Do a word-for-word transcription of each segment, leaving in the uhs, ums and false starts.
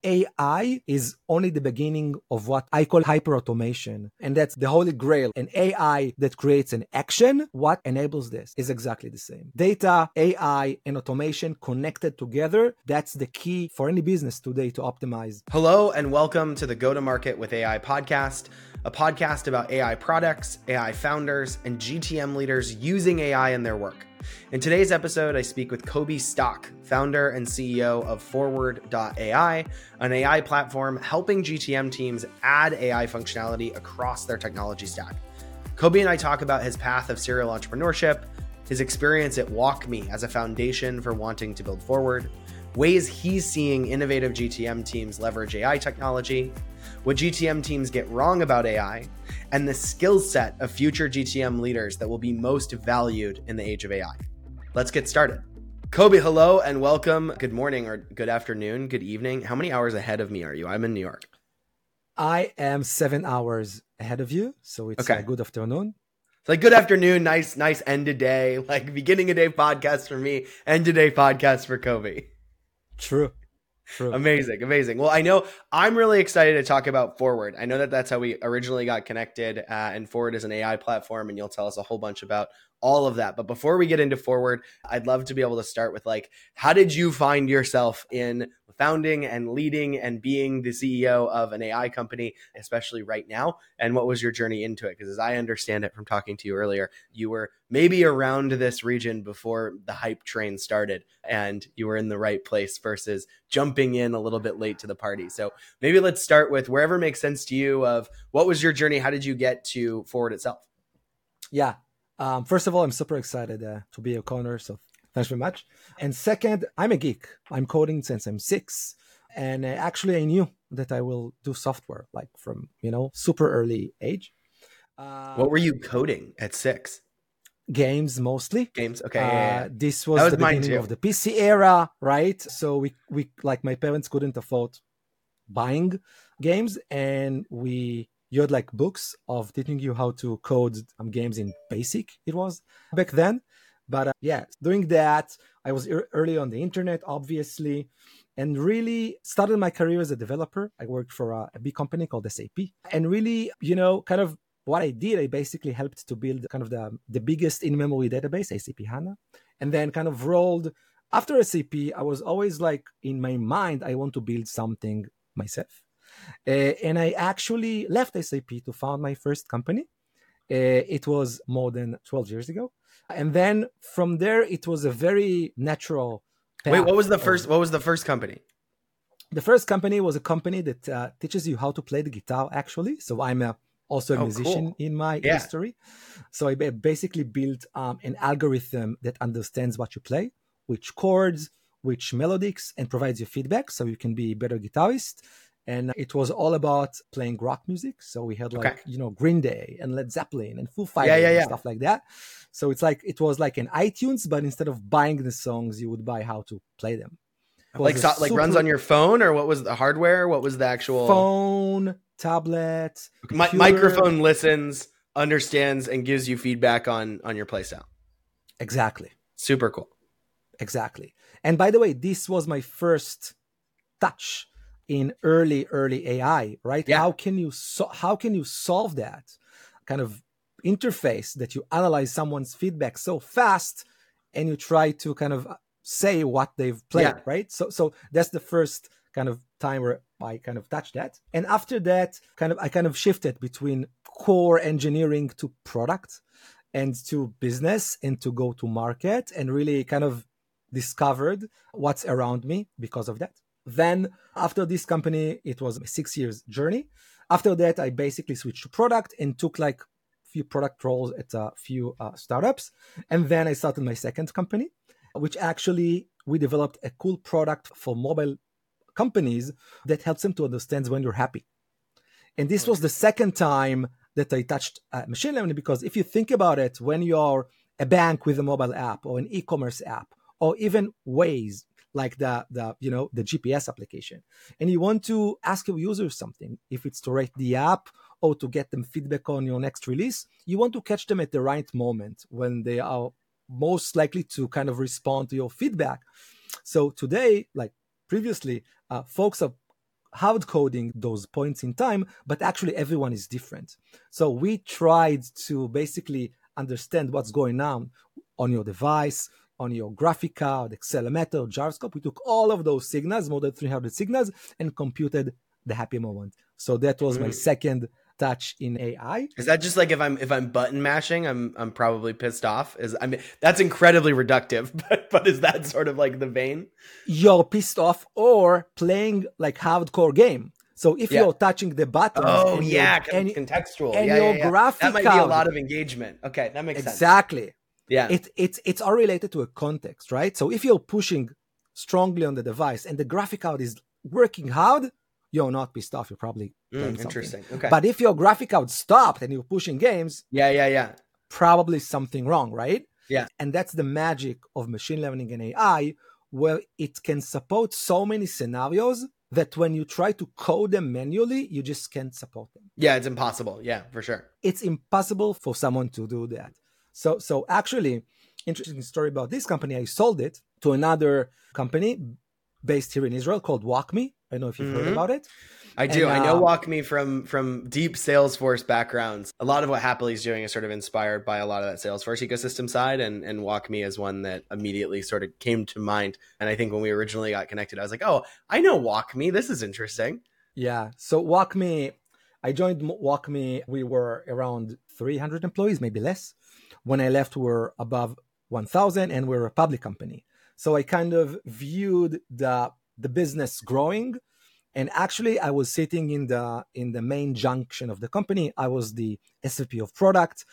A I is only the beginning of what I call hyperautomation. And that's the holy grail. An A I that creates an action, what enables this is exactly the same. Data, A I, and automation connected together. That's the key for any business today to optimize. Hello, and welcome to the Go to Market with A I podcast, a podcast about A I products, A I founders, and G T M leaders using A I in their work. In today's episode, I speak with Kobi Stock, founder and C E O of Forward dot A I, an A I platform helping G T M teams add A I functionality across their technology stack. Kobi and I talk about his path of serial entrepreneurship, his experience at WalkMe as a foundation for wanting to build Forward, ways he's seeing innovative G T M teams leverage A I technology, what G T M teams get wrong about A I, and the skill set of future G T M leaders that will be most valued in the age of A I. Let's get started. Kobi, hello and welcome. Good morning or good afternoon, good evening. How many hours ahead of me are you? I'm in New York. I am seven hours ahead of you, so it's Okay. a good afternoon. It's like good afternoon, nice, nice end of day, like beginning of day podcast for me, end of day podcast for Kobi. True. True. Amazing, amazing. Well, I know I'm really excited to talk about Forward. I know that that's how we originally got connected, uh, and Forward is an A I platform, and you'll tell us a whole bunch about all of that. But before we get into Forward, I'd love to be able to start with like, how did you find yourself in founding and leading and being the C E O of an A I company, especially right now? And what was your journey into it? Because as I understand it from talking to you earlier, you were maybe around this region before the hype train started and you were in the right place versus jumping in a little bit late to the party. So maybe let's start with wherever makes sense to you of what was your journey? How did you get to Forward itself? Yeah. Um, first of all, I'm super excited uh, to be a corner. So thanks very much. And second, I'm a geek. I'm coding since I'm six. And uh, actually, I knew that I will do software like from, you know, super early age. Uh, what were you coding at six? Games mostly. Games. Okay. Uh, yeah, yeah. This was, was the beginning of the P C era, right? So we, we like my parents couldn't afford buying games. And we, you had like books of teaching you how to code um, games in BASIC, it was back then. But uh, yeah, doing that, I was er- early on the internet, obviously, and really started my career as a developer. I worked for a, a big company called S A P. And really, you know, kind of what I did, I basically helped to build kind of the, the biggest in-memory database, S A P HANA, and then kind of rolled. After S A P, I was always like, in my mind, I want to build something myself. Uh, and I actually left S A P to found my first company. Uh, it was more than twelve years ago. And then from there, it was a very natural path. Wait, what was the of, first, what was the first company? The first company was a company that uh, teaches you how to play the guitar, actually. So I'm a, also a Oh, musician cool. in my Yeah. history. So I basically built um, an algorithm that understands what you play, which chords, which melodics, and provides you feedback so you can be a better guitarist. And it was all about playing rock music. So we had like, Okay. you know, Green Day and Led Zeppelin and Foo Fighters Yeah, yeah, and yeah. stuff like that. So it's like, it was like an iTunes, but instead of buying the songs, you would buy how to play them. It was Like, a so, like runs super- on your phone, or what was the hardware? What was the actual phone, tablet, Mi- computer. microphone listens, understands, and gives you feedback on, on your playstyle. Exactly. Super cool. Exactly. And by the way, this was my first touch in early, early A I, right? Yeah. How can you so- how can you solve that kind of interface that you analyze someone's feedback so fast and you try to kind of say what they've played, Yeah. right? So so that's the first kind of time where I kind of touched that. And after that, kind of I kind of shifted between core engineering to product and to business and to go to market, and really kind of discovered what's around me because of that. Then after this company, it was a six years journey. After that, I basically switched to product and took like a few product roles at a few uh, startups. And then I started my second company, which actually we developed a cool product for mobile companies that helps them to understand when you're happy. And this was the second time that I touched uh, machine learning, because if you think about it, when you're a bank with a mobile app or an e-commerce app, or even Waze, like the, the you know the G P S application, and you want to ask your users something, if it's to rate the app or to get them feedback on your next release, you want to catch them at the right moment when they are most likely to kind of respond to your feedback. So today, like previously, uh, folks are hard coding those points in time, but actually everyone is different. So we tried to basically understand what's going on on your device, on your graphic card, accelerometer, gyroscope. We took all of those signals, more than three hundred signals, and computed the happy moment. So that was mm. my second touch in A I. Is that just like if I'm if I'm button mashing, I'm I'm probably pissed off? Is I mean that's incredibly reductive, but but is that sort of like the vein? You're pissed off or playing like hardcore game. So if yeah. you're touching the buttons, oh and yeah, and, contextual, and yeah, your yeah, yeah. graphic that might card, be a lot of engagement. Okay, that makes exactly. sense. Exactly. Yeah, it it's it's all related to a context, right? So if you're pushing strongly on the device and the graphic card is working hard, you're not pissed off. You're probably playing mm, interesting. Something. Okay, but if your graphic card stopped and you're pushing games, yeah, yeah, yeah, probably something wrong, right? Yeah, and that's the magic of machine learning and A I, where it can support so many scenarios that when you try to code them manually, you just can't support them. Yeah, it's impossible. Yeah, for sure. It's impossible for someone to do that. So, so actually, interesting story about this company. I sold it to another company based here in Israel called WalkMe. I don't know if you've mm-hmm. heard about it. I do. And, I know uh, WalkMe from from deep Salesforce backgrounds. A lot of what Happily is doing is sort of inspired by a lot of that Salesforce ecosystem side, and and WalkMe is one that immediately sort of came to mind. And I think when we originally got connected, I was like, oh, I know WalkMe. This is interesting. Yeah. So WalkMe, I joined WalkMe. We were around three hundred employees, maybe less. When I left, we were above one thousand, and we're a public company. So I kind of viewed the the business growing. And actually, I was sitting in the in the main junction of the company. I was the S V P of product.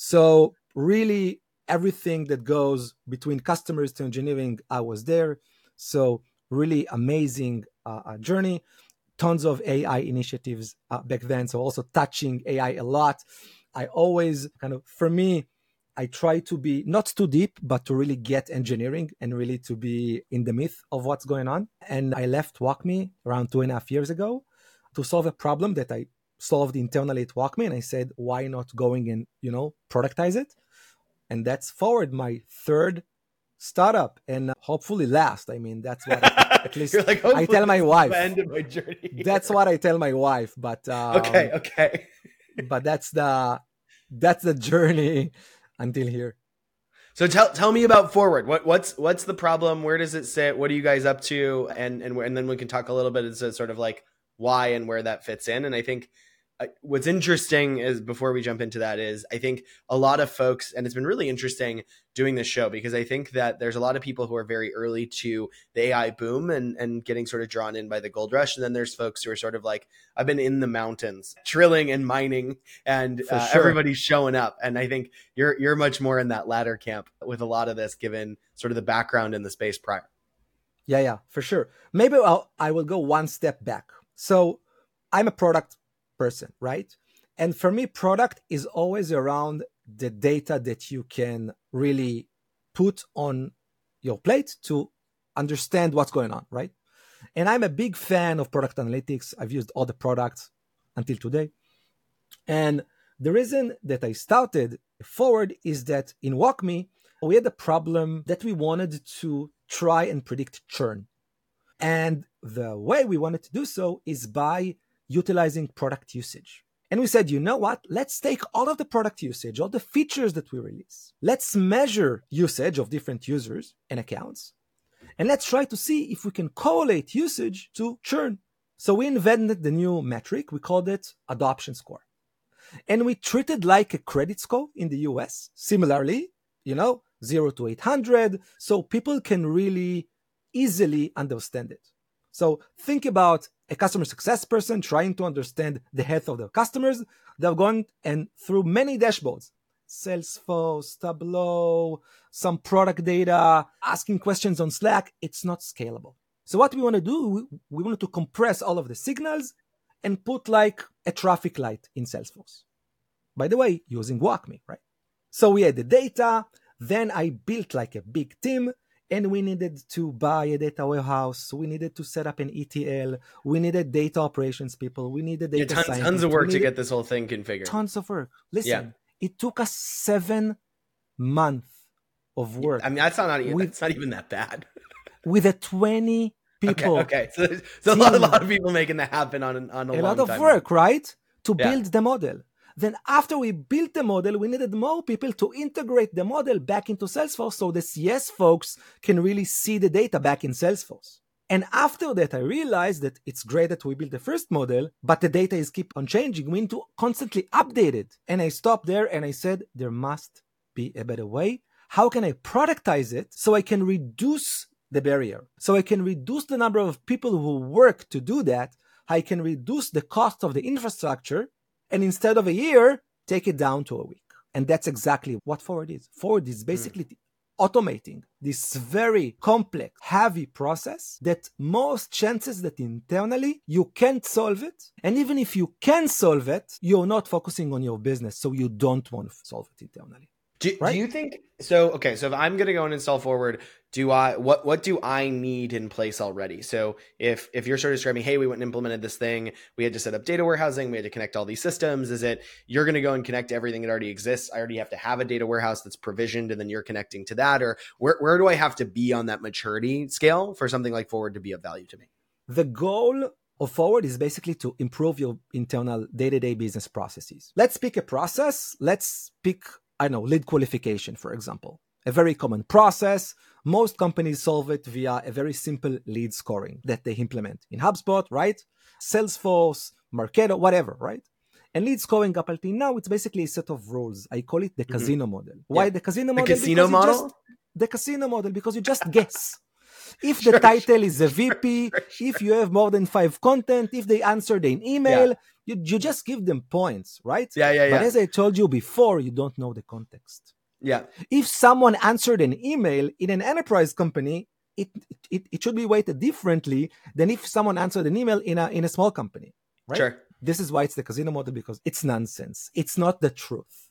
So really, everything that goes between customers to engineering, I was there. So really amazing uh, journey. Tons of A I initiatives uh, back then. So also touching A I a lot. I always kind of, for me, I try to be not too deep, but to really get engineering and really to be in the myth of what's going on. And I left WalkMe around two and a half years ago to solve a problem that I solved internally at WalkMe. And I said, why not going and, you know, productize it? And that's forward my third startup and hopefully last. I mean, that's what I, at least like, I tell my wife. The end of my journey here. That's what I tell my wife. But um, okay, okay. but that's the that's the journey until here. So tell tell me about Forward. What what's what's the problem? Where does it sit? What are you guys up to? And and and then we can talk a little bit as a sort of like why and where that fits in. And I think uh, what's interesting is before we jump into that is I think a lot of folks, and it's been really interesting doing this show because I think that there's a lot of people who are very early to the A I boom and, and getting sort of drawn in by the gold rush. And then there's folks who are sort of like, I've been in the mountains, drilling and mining, and uh, sure. everybody's showing up. And I think you're you're much more in that latter camp with a lot of this, given sort of the background in the space prior. Yeah, yeah, for sure. Maybe I'll, I will go one step back. So I'm a product person, right? And for me, product is always around the data that you can really put on your plate to understand what's going on, right? And I'm a big fan of product analytics. I've used all the products until today. And the reason that I started Forward is that in WalkMe, we had a problem that we wanted to try and predict churn. And the way we wanted to do so is by utilizing product usage. And we said, you know what? Let's take all of the product usage, all the features that we release. Let's measure usage of different users and accounts. And let's try to see if we can correlate usage to churn. So we invented the new metric. We called it adoption score. And we treated like a credit score in the U S. Similarly, you know, zero to eight hundred. So people can really easily understand it. So think about a customer success person trying to understand the health of their customers. They're going and through many dashboards, Salesforce, Tableau, some product data, asking questions on Slack. It's not scalable. So what we want to do, we, we wanted to compress all of the signals and put like a traffic light in Salesforce. By the way, using WalkMe, right? So we had the data. Then I built like a big team. And we needed to buy a data warehouse. We needed to set up an E T L. We needed data operations people. We needed data yeah, tons, scientists. Tons of work to get this whole thing configured. Tons of work. Listen, yeah. It took us seven months of work. I mean, that's not, even, with, that's not even that bad. With a twenty people. Okay, okay. So there's, there's a, lot, a lot of people making that happen on, on a, a long lot of time work, now. right? To Yeah. build the model. Then after we built the model, we needed more people to integrate the model back into Salesforce so the C S folks can really see the data back in Salesforce. And after that, I realized that it's great that we built the first model, but the data is keep on changing. We need to constantly update it. And I stopped there and I said, there must be a better way. How can I productize it so I can reduce the barrier? So I can reduce the number of people who work to do that. I can reduce the cost of the infrastructure. And instead of a year, take it down to a week. And that's exactly what Forward is. Forward is basically mm. automating this very complex, heavy process that most chances that internally you can't solve it. And even if you can solve it, you're not focusing on your business. So you don't want to solve it internally. Do, right? do you think so? Okay, so if I'm going to go and install Forward, do I what what do I need in place already? So if if you're sort of describing, hey, we went and implemented this thing, we had to set up data warehousing, we had to connect all these systems. Is it you're going to go and connect everything that already exists? I already have to have a data warehouse that's provisioned, and then you're connecting to that, or where where do I have to be on that maturity scale for something like Forward to be of value to me? The goal of Forward is basically to improve your internal day-to-day business processes. Let's pick a process. Let's pick I know, lead qualification, for example. A very common process. Most companies solve it via a very simple lead scoring that they implement in HubSpot, right? Salesforce, Marketo, whatever, right? And lead scoring up until now, it's basically a set of rules. I call it the mm-hmm. casino model. Why yeah. the casino model? The casino because model? Just, the casino model, because you just guess. If the sure, title sure. is a V P, sure. if you have more than five content, if they answered an email, yeah. you, you just give them points, right? Yeah, yeah, yeah. But as I told you before, you don't know the context. Yeah. If someone answered an email in an enterprise company, it, it, it should be weighted differently than if someone answered an email in a, in a small company, right? Sure. This is why it's the casino model, because it's nonsense. It's not the truth.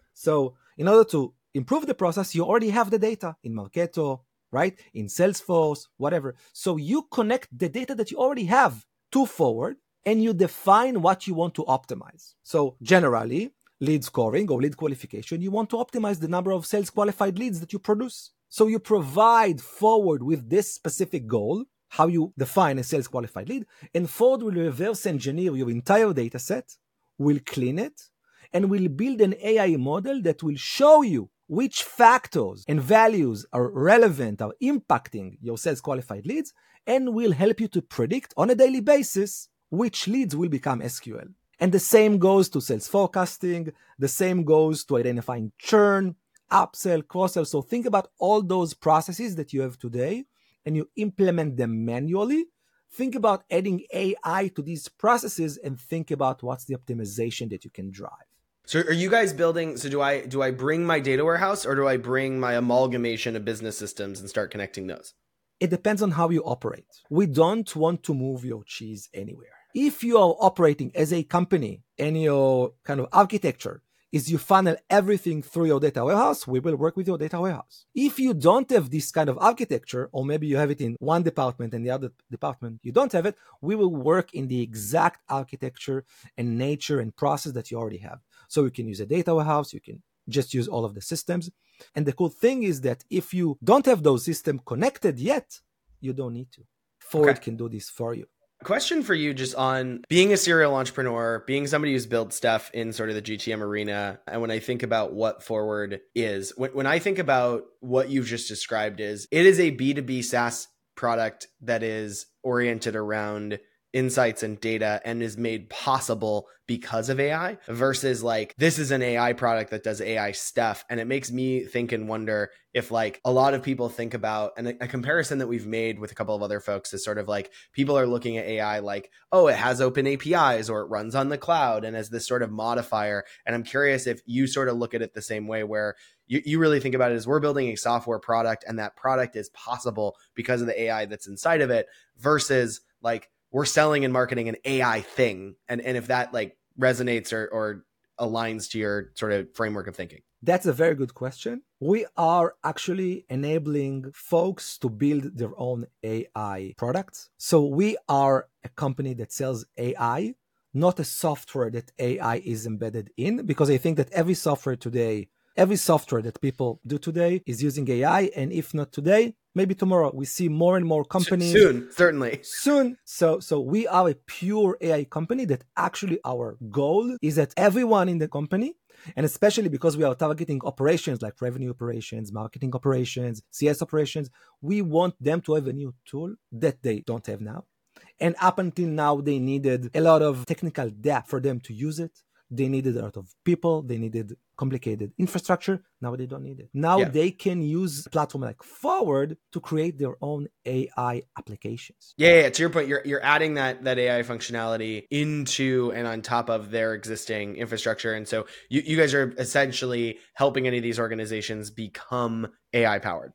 So in order to improve the process, you already have the data in Marketo, right? In Salesforce, whatever. So you connect the data that you already have to Forward and you define what you want to optimize. So generally, lead scoring or lead qualification, you want to optimize the number of sales qualified leads that you produce. So you provide Forward with this specific goal, how you define a sales qualified lead, and Forward will reverse engineer your entire data set, will clean it, and will build an A I model that will show you which factors and values are relevant, are impacting your sales qualified leads, and will help you to predict on a daily basis which leads will become S Q L. And the same goes to sales forecasting, the same goes to identifying churn, upsell, cross-sell. So think about all those processes that you have today and you implement them manually. Think about adding A I to these processes and think about what's the optimization that you can drive. So are you guys building, so do I do I bring my data warehouse or do I bring my amalgamation of business systems and start connecting those? It depends on how you operate. We don't want to move your cheese anywhere. If you are operating as a company and your kind of architecture is you funnel everything through your data warehouse, we will work with your data warehouse. If you don't have this kind of architecture, or maybe you have it in one department and the other department, you don't have it, we will work in the exact architecture and nature and process that you already have. So you can use a data warehouse, you can just use all of the systems. And the cool thing is that if you don't have those systems connected yet, you don't need to. Forward okay. can do this for you. Question for you just on being a serial entrepreneur, being somebody who's built stuff in sort of the G T M arena. And when I think about what Forward is, when, when I think about what you've just described is, it is a B two B SaaS product that is oriented around insights and data and is made possible because of A I versus like, this is an A I product that does A I stuff. And it makes me think and wonder if like a lot of people think about, and a, a comparison that we've made with a couple of other folks is sort of like, people are looking at A I like, oh, it has open A P Is or it runs on the cloud and as this sort of modifier. And I'm curious if you sort of look at it the same way where you, you really think about it as we're building a software product and that product is possible because of the A I that's inside of it versus like, we're selling and marketing an A I thing. And, and if that like resonates or, or aligns to your sort of framework of thinking. That's a very good question. We are actually enabling folks to build their own A I products. So we are a company that sells A I, not a software that A I is embedded in, because I think that every software today, every software that people do today is using A I. And if not today, maybe tomorrow, we see more and more companies. Soon, certainly. Soon. So, so we are a pure A I company that actually our goal is that everyone in the company, and especially because we are targeting operations like revenue operations, marketing operations, C S operations, we want them to have a new tool that they don't have now. And up until now, they needed a lot of technical depth for them to use it. They needed a lot of people. They needed complicated infrastructure. Now they don't need it. Now yeah. they can use a platform like Forward to create their own A I applications. Yeah, yeah, to your point, you're you're adding that that A I functionality into and on top of their existing infrastructure. And so you, you guys are essentially helping any of these organizations become A I powered.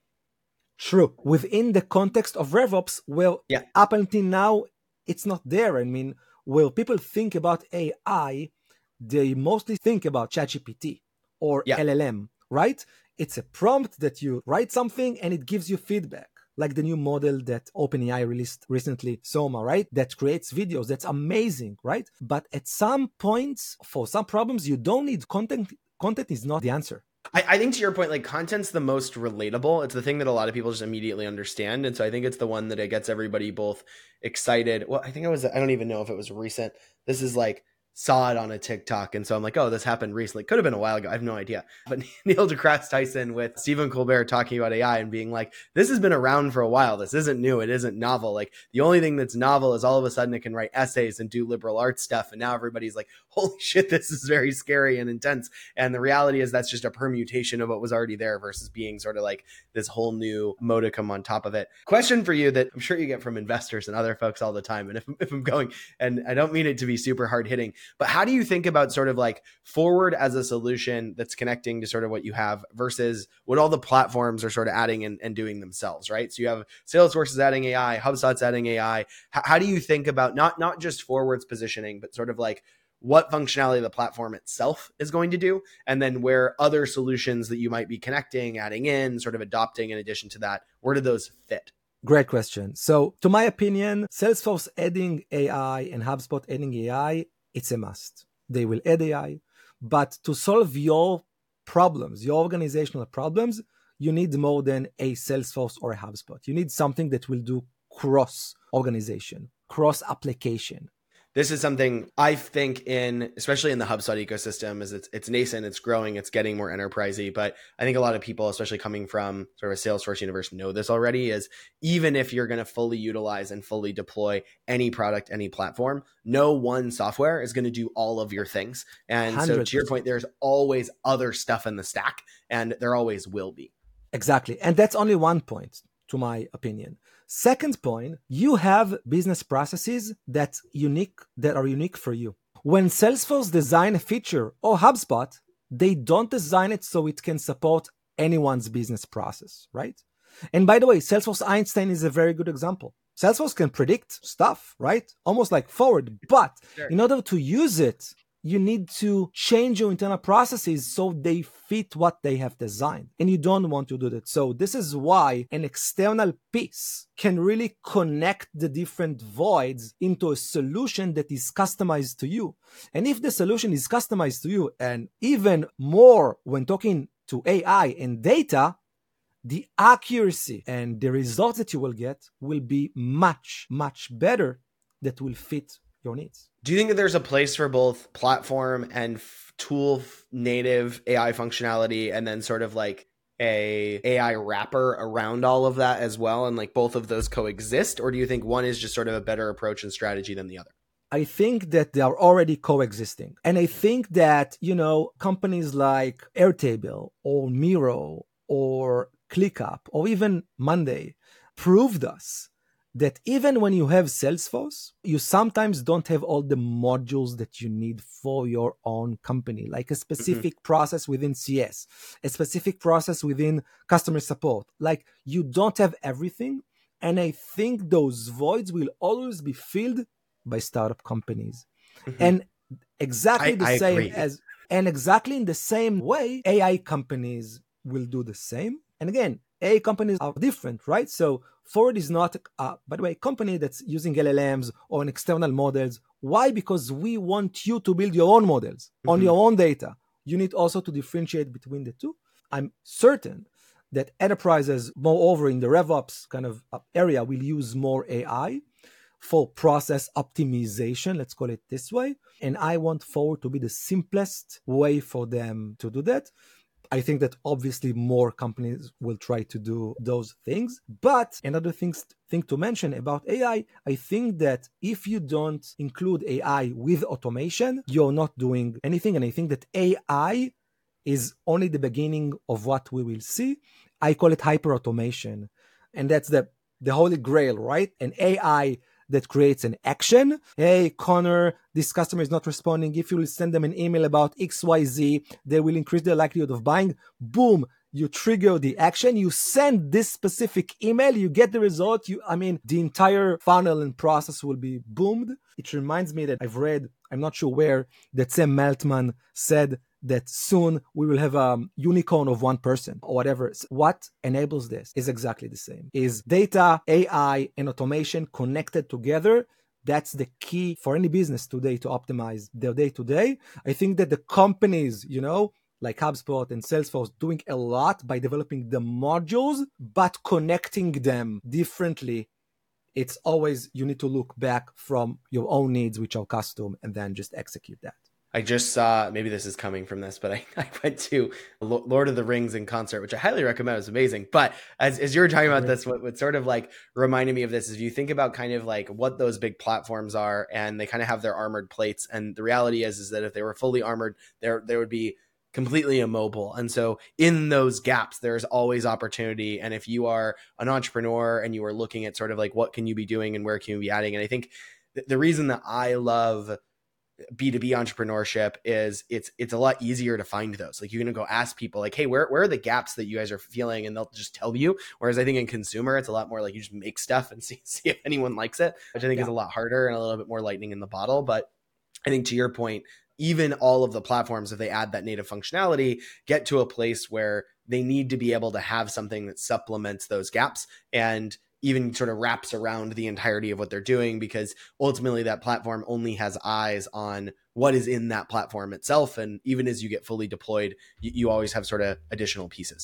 True. Within the context of RevOps, well, yeah. up until now, it's not there. I mean, when people think about A I, they mostly think about ChatGPT or yeah. L L M, right? It's a prompt that you write something and it gives you feedback, like the new model that OpenAI released recently, Soma, right? That creates videos. That's amazing, right? But at some points, for some problems, you don't need content. Content is not the answer. I, I think to your point, like content's the most relatable. It's the thing that a lot of people just immediately understand. And so I think it's the one that it gets everybody both excited. Well, I think it was, I don't even know if it was recent. This is like, saw it on a TikTok. And so I'm like, oh, this happened recently. Could have been a while ago. I have no idea. But Neil deGrasse Tyson with Stephen Colbert talking about A I and being like, this has been around for a while. This isn't new. It isn't novel. Like the only thing that's novel is all of a sudden it can write essays and do liberal arts stuff. And now everybody's like, holy shit, this is very scary and intense. And the reality is that's just a permutation of what was already there versus being sort of like this whole new modicum on top of it. Question for you that I'm sure you get from investors and other folks all the time. And if, if I'm going, and I don't mean it to be super hard hitting, but how do you think about sort of like Forward as a solution that's connecting to sort of what you have versus what all the platforms are sort of adding and, and doing themselves, right? So you have Salesforce is adding A I, HubSpot's adding A I. How, how do you think about not, not just Forward's positioning, but sort of like what functionality the platform itself is going to do, and then where other solutions that you might be connecting, adding in, sort of adopting in addition to that, where do those fit? Great question. So to my opinion, Salesforce adding A I and HubSpot adding A I, it's a must. They will add A I, but to solve your problems, your organizational problems, you need more than a Salesforce or a HubSpot. You need something that will do cross organization, cross application. This is something I think in, especially in the HubSpot ecosystem, is it's it's nascent, it's growing, it's getting more enterprisey. But I think a lot of people, especially coming from sort of a Salesforce universe, know this already, is even if you're going to fully utilize and fully deploy any product, any platform, no one software is going to do all of your things. And one hundred percent. So to your point, there's always other stuff in the stack, and there always will be. Exactly. And that's only one point, to my opinion. Second point, you have business processes that's unique, that are unique for you. When Salesforce design a feature or HubSpot, they don't design it so it can support anyone's business process, right? And by the way, Salesforce Einstein is a very good example. Salesforce can predict stuff, right? Almost like Forward. But sure. In order to use it, you need to change your internal processes so they fit what they have designed. And you don't want to do that. So this is why an external piece can really connect the different voids into a solution that is customized to you. And if the solution is customized to you, and even more when talking to A I and data, the accuracy and the results that you will get will be much, much better, that will fit your needs. Do you think that there's a place for both platform and f- tool native A I functionality, and then sort of like a A I wrapper around all of that as well, and like both of those coexist? Or do you think one is just sort of a better approach and strategy than the other? I think that they are already coexisting. And I think that, you know, companies like Airtable or Miro or ClickUp or even Monday proved us that even when you have Salesforce, you sometimes don't have all the modules that you need for your own company, like a specific mm-hmm. process within C S, a specific process within customer support. Like you don't have everything. And I think those voids will always be filled by startup companies. Mm-hmm. And exactly I, the I same agree. as, and exactly in the same way, A I companies will do the same. And again, A I companies are different, right? So Forward is not, uh, by the way, a company that's using L L Ms or an external models. Why? Because we want you to build your own models mm-hmm. on your own data. You need also to differentiate between the two. I'm certain that enterprises, moreover in the RevOps kind of area, will use more A I for process optimization, let's call it this way. And I want Forward to be the simplest way for them to do that. I think that obviously more companies will try to do those things. But another thing, thing to mention about A I, I think that if you don't include A I with automation, you're not doing anything. And I think that A I is only the beginning of what we will see. I call it hyper-automation. And that's the, the holy grail, right? An A I that creates an action. Hey, Connor, this customer is not responding. If you will send them an email about X Y Z, they will increase their likelihood of buying. Boom, you trigger the action. You send this specific email. You get the result. You, I mean, the entire funnel and process will be boomed. It reminds me that I've read, I'm not sure where, that Sam Altman said that soon we will have a unicorn of one person or whatever. So what enables this is exactly the same. Is data, A I, and automation connected together. That's the key for any business today to optimize their day-to-day. I think that the companies, you know, like HubSpot and Salesforce, doing a lot by developing the modules, but connecting them differently. It's always, you need to look back from your own needs, which are custom, and then just execute that. I just saw, maybe this is coming from this, but I, I went to Lord of the Rings in concert, which I highly recommend. It was amazing. But as, as you were talking about this, what, what sort of like reminded me of this is if you think about kind of like what those big platforms are, and they kind of have their armored plates. And the reality is, is that if they were fully armored, there, there would be completely immobile. And so in those gaps, there's always opportunity. And if you are an entrepreneur and you are looking at sort of like, what can you be doing and where can you be adding? And I think th- the reason that I love B two B entrepreneurship is it's it's a lot easier to find those. Like you're going to go ask people like, hey, where, where are the gaps that you guys are feeling? And they'll just tell you. Whereas I think in consumer, it's a lot more like you just make stuff and see, see if anyone likes it, which I think yeah. is a lot harder and a little bit more lightning in the bottle. But I think to your point, even all of the platforms, if they add that native functionality, get to a place where they need to be able to have something that supplements those gaps and even sort of wraps around the entirety of what they're doing, because ultimately that platform only has eyes on what is in that platform itself. And even as you get fully deployed, you, you always have sort of additional pieces.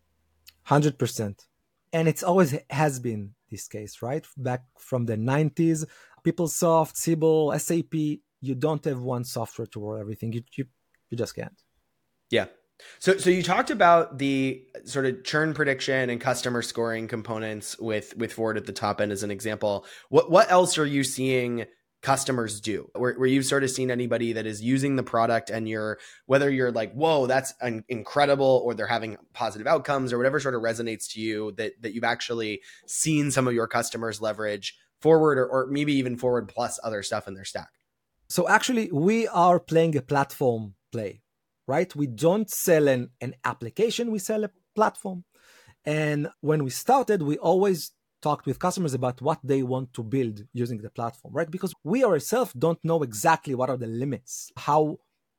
one hundred percent. And it's always has been this case, right? Back from the nineties, PeopleSoft, Siebel, S A P, you don't have one software to run everything. You, you, you just can't. Yeah. So, so you talked about the sort of churn prediction and customer scoring components with, with Forward at the top end as an example. What, what else are you seeing customers do? Where, where you've sort of seen anybody that is using the product and you're, whether you're like, whoa, that's an incredible, or they're having positive outcomes or whatever sort of resonates to you that, that you've actually seen some of your customers leverage Forward or, or maybe even Forward plus other stuff in their stack? So actually we are playing a platform play. Right? We don't sell an, an application, we sell a platform. And when we started, we always talked with customers about what they want to build using the platform, right? Because we ourselves don't know exactly what are the limits, how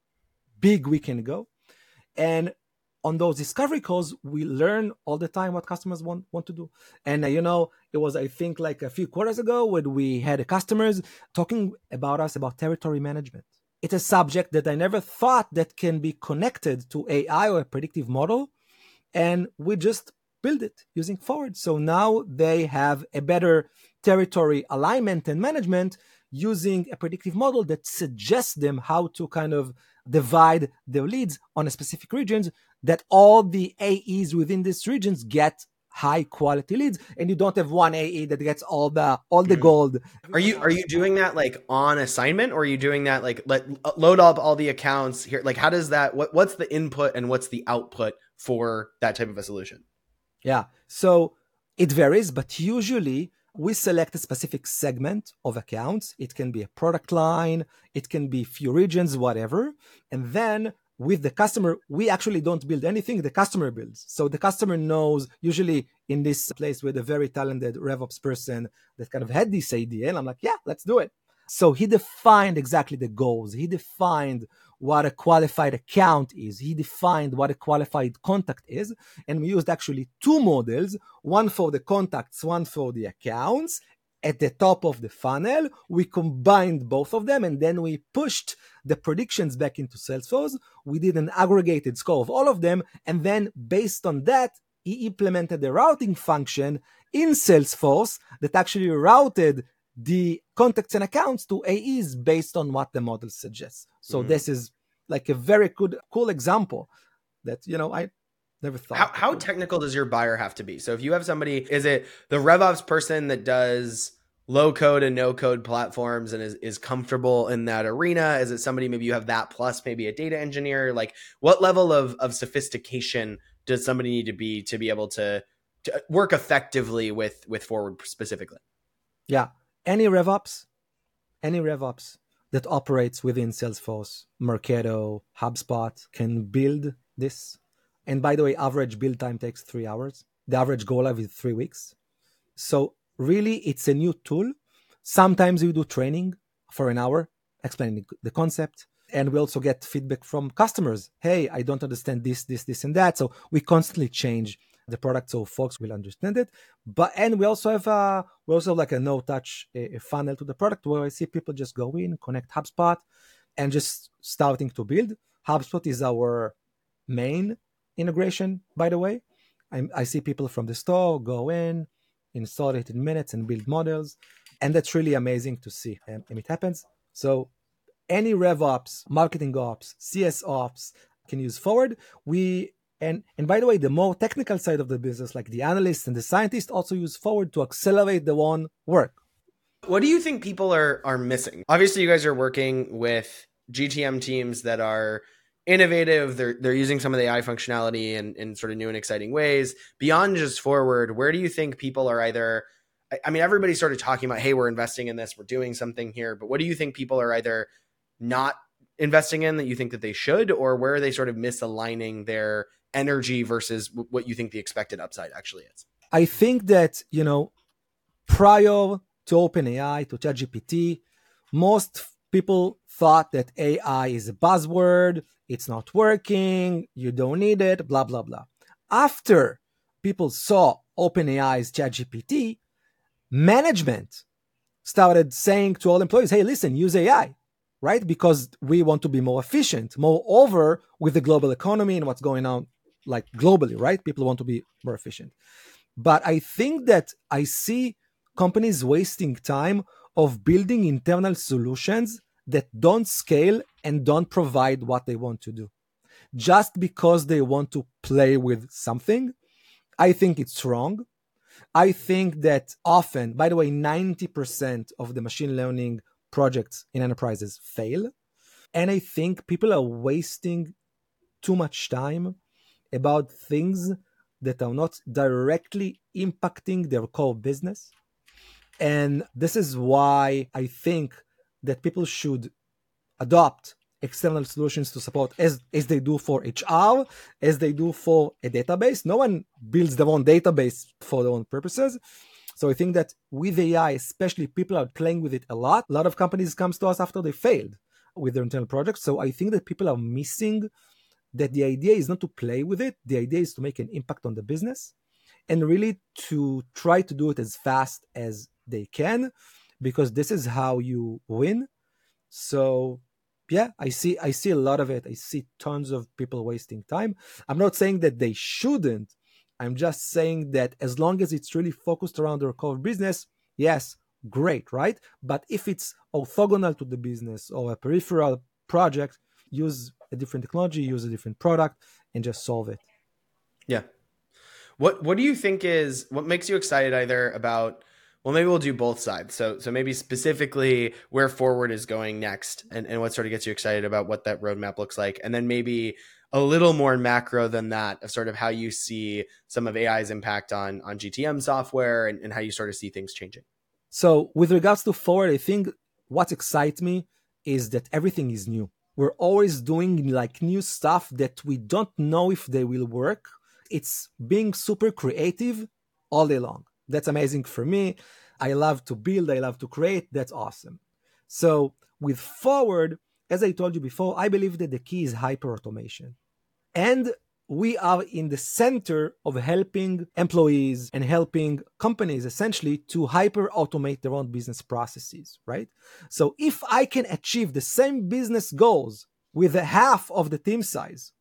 big we can go. And on those discovery calls, we learn all the time what customers want, want to do. And, uh, you know, it was, I think, like a few quarters ago when we had customers talking about us about territory management. It's a subject that I never thought that can be connected to A I or a predictive model. And we just build it using Forward. So now they have a better territory alignment and management using a predictive model that suggests them how to kind of divide their leads on a specific regions, that all the A Es within these regions get high quality leads, and you don't have one A E that gets all the all the gold. Are you are you doing that like on assignment, or are you doing that like let load up all the accounts here? Like how does that what what's the input and what's the output for that type of a solution? Yeah, so it varies, but usually we select a specific segment of accounts. It can be a product line, it can be few regions, whatever, and then with the customer, we actually don't build anything, the customer builds. So the customer knows, usually in this place with a very talented RevOps person that kind of had this idea, and I'm like, yeah, let's do it. So he defined exactly the goals. He defined what a qualified account is. He defined what a qualified contact is. And we used actually two models, one for the contacts, one for the accounts. At the top of the funnel, we combined both of them, and then we pushed the predictions back into Salesforce. We did an aggregated score of all of them, and then based on that, he implemented the routing function in Salesforce that actually routed the contacts and accounts to A Es based on what the model suggests. So mm. this is like a very good, cool example that, you know, I never thought. How, how technical does your buyer have to be? So if you have somebody, is it the RevOps person that does low code and no code platforms and is, is comfortable in that arena? Is it somebody, maybe you have that plus maybe a data engineer? Like what level of, of sophistication does somebody need to be to be able to, to work effectively with, with Forward specifically? Yeah. Any RevOps, any RevOps that operates within Salesforce, Marketo, HubSpot can build this. And by the way, average build time takes three hours. The average go live is three weeks. So really, it's a new tool. Sometimes we do training for an hour, explaining the concept. And we also get feedback from customers. Hey, I don't understand this, this, this, and that. So we constantly change the product so folks will understand it. But and we also have a, we also have like a no-touch a, a funnel to the product where I see people just go in, connect HubSpot, and just starting to build. HubSpot is our main integration, by the way. I, I see people from the store go in, install it in minutes, and build models, and that's really amazing to see. And, and it happens. So any RevOps, marketing ops, C S ops can use Forward. We and and by the way, the more technical side of the business, like the analysts and the scientists, also use Forward to accelerate their own work. What do you think people are are missing? Obviously, you guys are working with G T M teams that are innovative. They're they're using some of the A I functionality in, in sort of new and exciting ways. Beyond just Forward, where do you think people are either, I mean, everybody's sort of talking about, hey, we're investing in this, we're doing something here, but what do you think people are either not investing in that you think that they should, or where are they sort of misaligning their energy versus what you think the expected upside actually is? I think that, you know, prior to OpenAI, to ChatGPT, most people thought that A I is a buzzword, it's not working, you don't need it, blah, blah, blah. After people saw OpenAI's ChatGPT, management started saying to all employees, hey, listen, use A I, right? Because we want to be more efficient. Moreover, with the global economy and what's going on, like globally, right? People want to be more efficient. But I think that I see companies wasting time of building internal solutions that don't scale and don't provide what they want to do. Just because they want to play with something, I think it's wrong. I think that often, by the way, ninety percent of the machine learning projects in enterprises fail. And I think people are wasting too much time about things that are not directly impacting their core business. And this is why I think that people should adopt external solutions to support as, as they do for H R, as they do for a database. No one builds their own database for their own purposes. So I think that with A I, especially, people are playing with it a lot. A lot of companies come to us after they failed with their internal projects. So I think that people are missing that the idea is not to play with it. The idea is to make an impact on the business and really to try to do it as fast as they can, because this is how you win. So yeah, I see I see a lot of it. I see tons of people wasting time. I'm not saying that they shouldn't. I'm just saying that as long as it's really focused around their core business, yes, great, right? But if it's orthogonal to the business or a peripheral project, use a different technology, use a different product, and just solve it. Yeah. What What do you think is, what makes you excited either about, well, maybe we'll do both sides. So so maybe specifically where Forward is going next and, and what sort of gets you excited about what that roadmap looks like. And then maybe a little more macro than that of sort of how you see some of A I's impact on, on G T M software and, and how you sort of see things changing. So with regards to Forward, I think what excites me is that everything is new. We're always doing like new stuff that we don't know if they will work. It's being super creative all day long. That's amazing for me. I love to build. I love to create. That's awesome. So with Forward, as I told you before, I believe that the key is hyper-automation. And we are in the center of helping employees and helping companies essentially to hyper-automate their own business processes, right? So if I can achieve the same business goals with a half of the team size,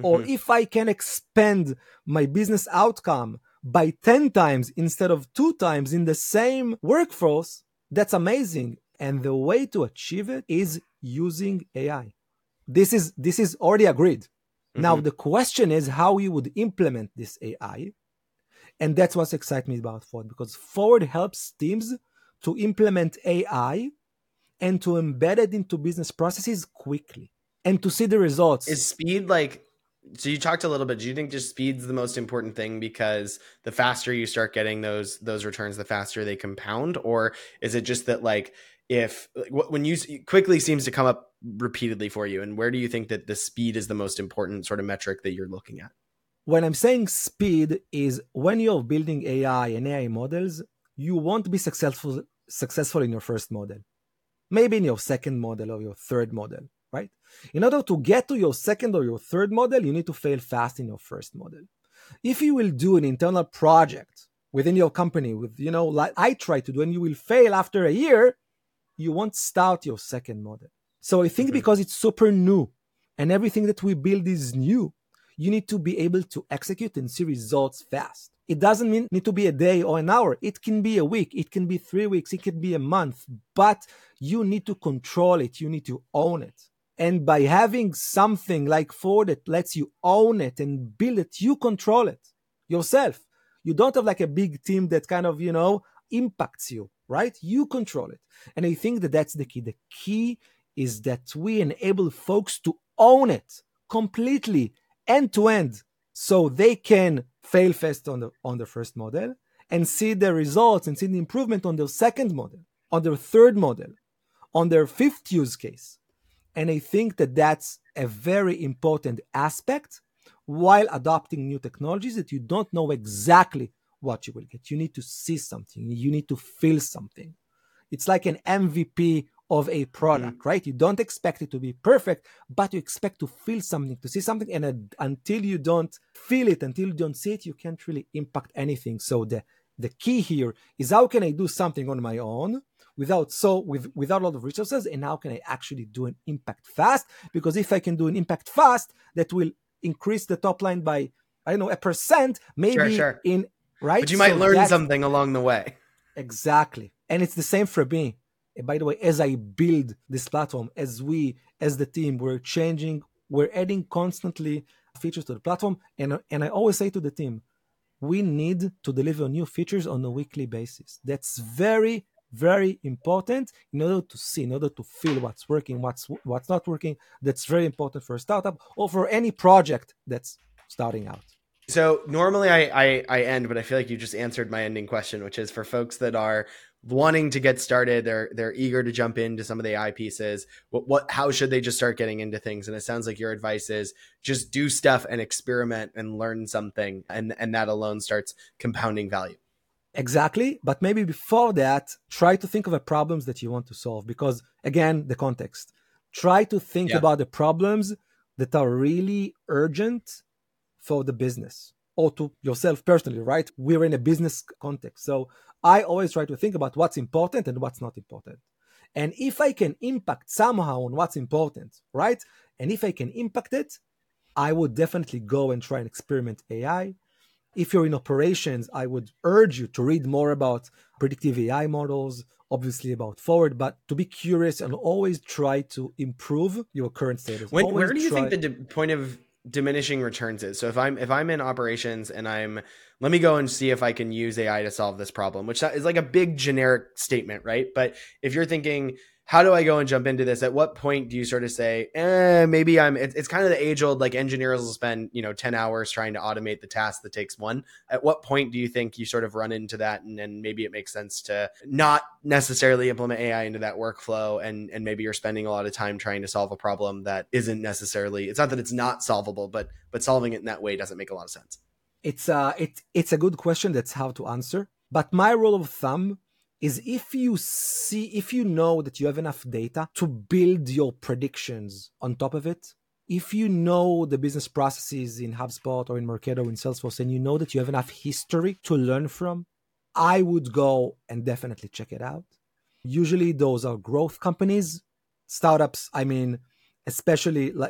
or if I can expand my business outcome by ten times instead of two times in the same workforce, that's amazing. And the way to achieve it is using A I. This is this is already agreed. Mm-hmm. Now, the question is how you would implement this A I. And that's what excites me about Forward, because Forward helps teams to implement A I and to embed it into business processes quickly and to see the results. Is speed like, so you talked a little bit, do you think just speed's the most important thing because the faster you start getting those those returns, the faster they compound? Or is it just that like, if when you quickly seems to come up repeatedly for you, and where do you think that the speed is the most important sort of metric that you're looking at? When I'm saying speed is when you're building A I and A I models, you want to be successful successful in your first model, maybe in your second model or your third model, right? In order to get to your second or your third model, you need to fail fast in your first model. If you will do an internal project within your company with, you know, like I try to do, and you will fail after a year, you won't start your second model. So I think mm-hmm. because it's super new and everything that we build is new, you need to be able to execute and see results fast. It doesn't mean need to be a day or an hour. It can be a week. It can be three weeks. It can be a month. But you need to control it. You need to own it. And by having something like Forward that lets you own it and build it, you control it yourself. You don't have like a big team that kind of, you know, impacts you, right? You control it. And I think that that's the key. The key is that we enable folks to own it completely, end to end, so they can fail fast on the on the first model and see the results and see the improvement on their second model, on their third model, on their fifth use case. And I think that that's a very important aspect while adopting new technologies, that you don't know exactly what you will get. You need to see something. You need to feel something. It's like an M V P of a product, mm-hmm. right? You don't expect it to be perfect, but you expect to feel something, to see something. And uh, until you don't feel it, until you don't see it, you can't really impact anything. So the, the key here is how can I do something on my own without so with without a lot of resources, and how can I actually do an impact fast? Because if I can do an impact fast, that will increase the top line by, I don't know, a percent, maybe sure, sure. in, right? But you might so learn something along the way. Exactly. And it's the same for me. By the way, as I build this platform, as we, as the team, we're changing, we're adding constantly features to the platform. And, and I always say to the team, we need to deliver new features on a weekly basis. That's very, very important in order to see, in order to feel what's working, what's what's not working. That's very important for a startup or for any project that's starting out. So normally I, I, I end, but I feel like you just answered my ending question, which is for folks that are wanting to get started, they're they're eager to jump into some of the A I pieces. What what how should they just start getting into things? And it sounds like your advice is just do stuff and experiment and learn something, and and that alone starts compounding value. Exactly. But maybe before that, try to think of the problems that you want to solve, because again, the context. Try to think yeah. about the problems that are really urgent for the business or to yourself personally, right? We're in a business context. So I always try to think about what's important and what's not important. And if I can impact somehow on what's important, right? And if I can impact it, I would definitely go and try and experiment A I. If you're in operations, I would urge you to read more about predictive A I models, obviously about Forward, but to be curious and always try to improve your current status. When, where do you try... think the d- point of diminishing returns is? So if I'm if I'm in operations and I'm let me go and see if I can use A I to solve this problem, which is like a big generic statement, right? But if you're thinking, how do I go and jump into this? At what point do you sort of say, eh, maybe I'm, it's, it's kind of the age old, like engineers will spend, you know, ten hours trying to automate the task that takes one. At what point do you think you sort of run into that? And then maybe it makes sense to not necessarily implement A I into that workflow. And, and maybe you're spending a lot of time trying to solve a problem that isn't necessarily, it's not that it's not solvable, but, but solving it in that way doesn't make a lot of sense. It's a, it, it's a good question. That's how to answer. But my rule of thumb is if you see, if you know that you have enough data to build your predictions on top of it, if you know the business processes in HubSpot or in Marketo, in Salesforce, and you know that you have enough history to learn from, I would go and definitely check it out. Usually those are growth companies, startups. I mean, especially like, you know,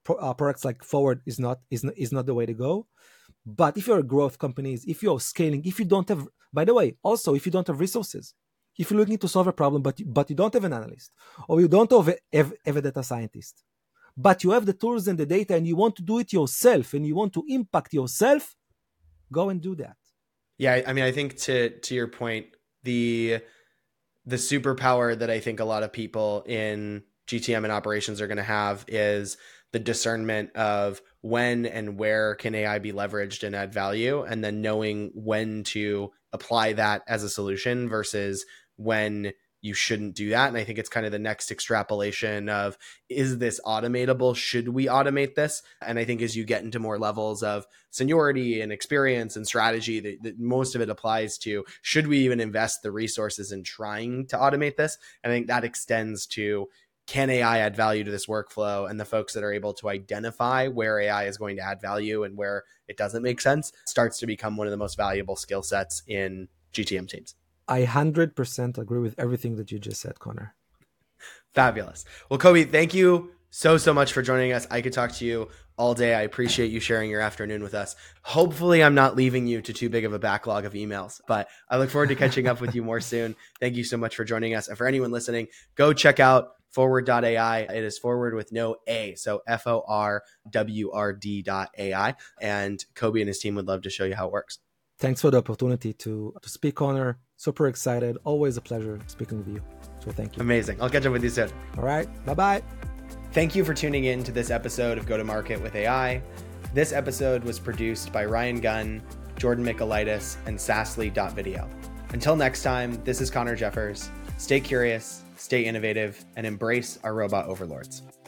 pro, uh, products like Forward is not is not, is not the way to go. But if you're a growth company, if you're scaling, if you don't have, by the way, also if you don't have resources, if you're looking to solve a problem, but but you don't have an analyst, or you don't have a, have, have a data scientist, but you have the tools and the data, and you want to do it yourself, and you want to impact yourself, go and do that. Yeah, I mean, I think to to your point, the the superpower that I think a lot of people in G T M and operations are going to have is the discernment of when and where can A I be leveraged and add value, and then knowing when to apply that as a solution versus when you shouldn't do that. And I think it's kind of the next extrapolation of, is this automatable? Should we automate this? And I think as you get into more levels of seniority and experience and strategy, that, that most of it applies to, should we even invest the resources in trying to automate this? And I think that extends to, can A I add value to this workflow? And the folks that are able to identify where A I is going to add value and where it doesn't make sense starts to become one of the most valuable skill sets in G T M teams. I one hundred percent agree with everything that you just said, Connor. Fabulous. Well, Kobi, thank you so, so much for joining us. I could talk to you all day. I appreciate you sharing your afternoon with us. Hopefully I'm not leaving you to too big of a backlog of emails, but I look forward to catching up with you more soon. Thank you so much for joining us. And for anyone listening, go check out forward dot A I. It is forward with no A. So F O R W R D dot A I. And Kobi and his team would love to show you how it works. Thanks for the opportunity to, to speak, Connor. Super excited. Always a pleasure speaking with you. So thank you. Amazing. I'll catch up with you soon. All right. Bye-bye. Thank you for tuning in to this episode of Go to Market with A I. This episode was produced by Ryan Gunn, Jordan Michaelitis, and Sassly dot video. Until next time, this is Connor Jeffers. Stay curious, stay innovative, and embrace our robot overlords.